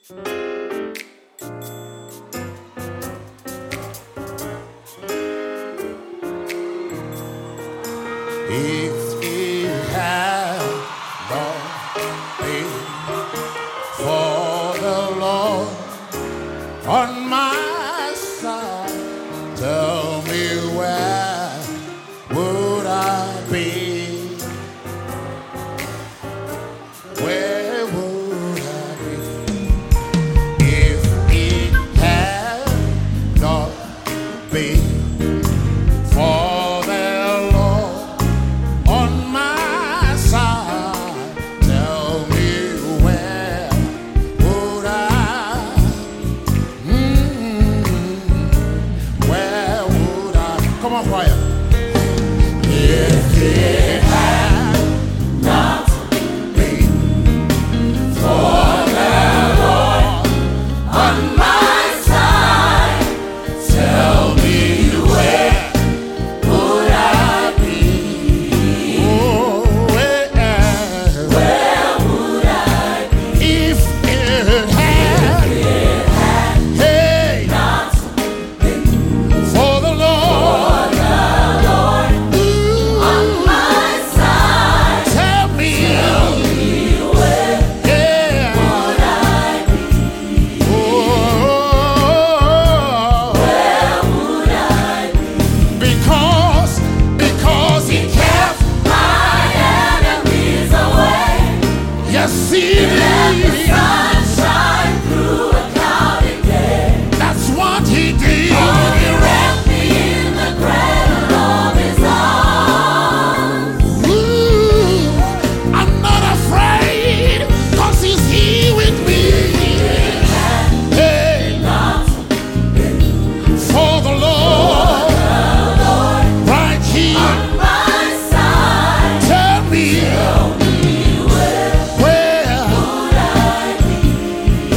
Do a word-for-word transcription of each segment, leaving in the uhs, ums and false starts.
If it had not been for the Lord on my side, tell me where would I be? Where would I be? If it had not been for the Lord on my side, tell me where would I, mm, where would I, come on choir. If it had not been for the Lord on my side, tell me where would I be? Oh, where, where would I be? If it had, hey, not been for the Lord, ooh, on my side, tell me, where, yeah, would I be? Oh, where would I be? Because, because He kept my enemies away. Yes, He did. Sunshine through a cloudy day. That's what He did. Oh, He wrapped me in the cradle of His arms. Ooh, I'm not afraid, 'cause He's here with me. Hey, for the Lord, right here on my side, tell me, where would I be?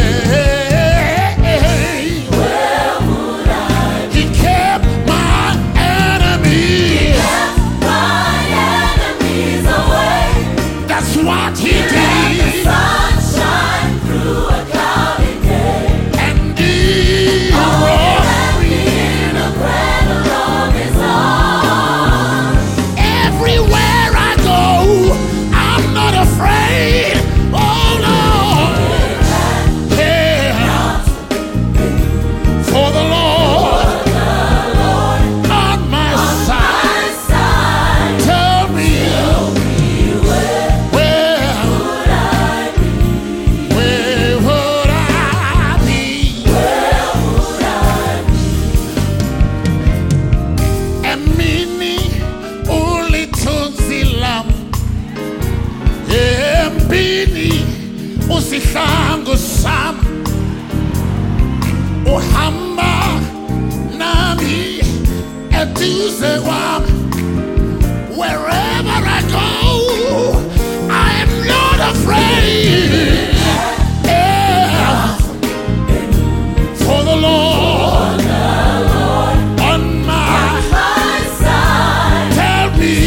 Hey, where would I be? He kept my enemies. My enemies away. That's what He did. Sunshine through a cloudy day. And He brought me in a cradle of His arms. Everywhere I go, I'm not afraid. Oh no. Yeah. For the Lord on my side, tell me, where would I be? Where would I be? Where would I be? Emini ulithuzilam, Embini usihlangu sam, uhamba nami eduze wami. Wherever I go, I am not afraid. Yeah. For the Lord on my side, tell me,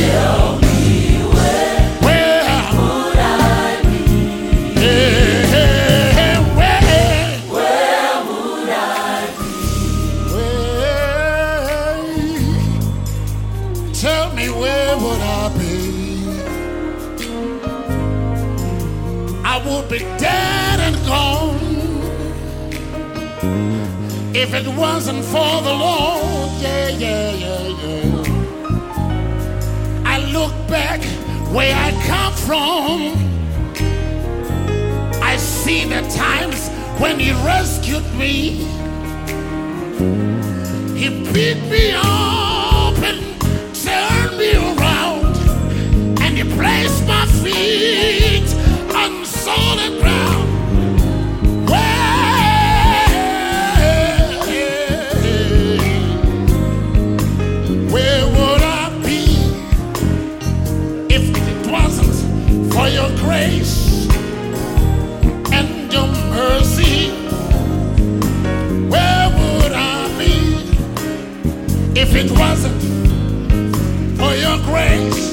where would I be? Yeah, where, where would I be? Where, tell me, where would I be? I would be dead and gone if it wasn't for the Lord. Yeah, yeah, yeah, yeah. I look back where I come from. I see the times when He rescued me. He picked me up and turned me around, and He placed my feet on solid ground. Where would I be if it wasn't for Your grace and Your mercy? Where would I be if it wasn't for Your grace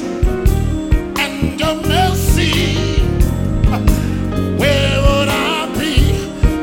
and Your mercy? Where would I be?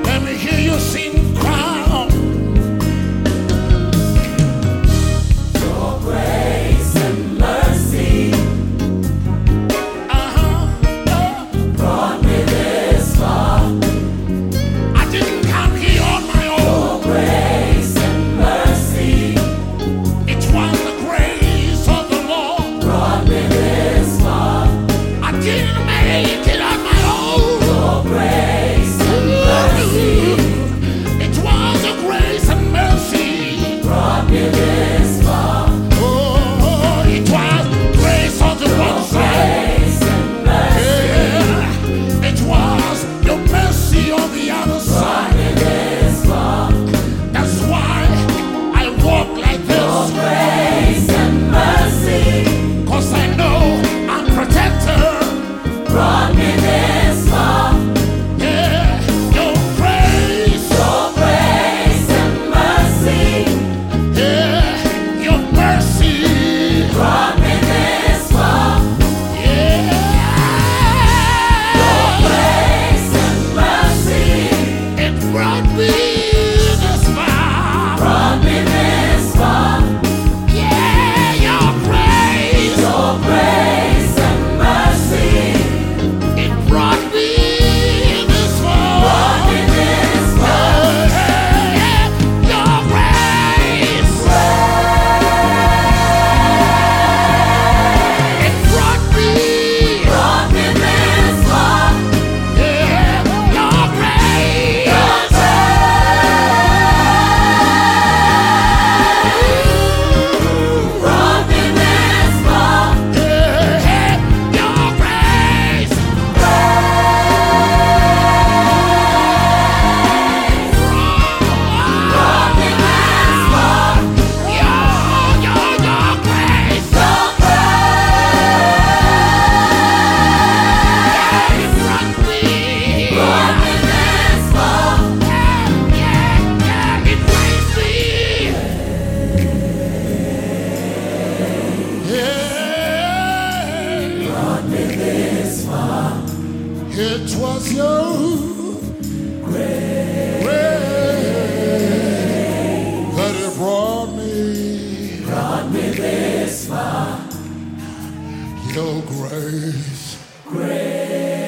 was your grace that it brought me, brought me this far. Your grace, grace.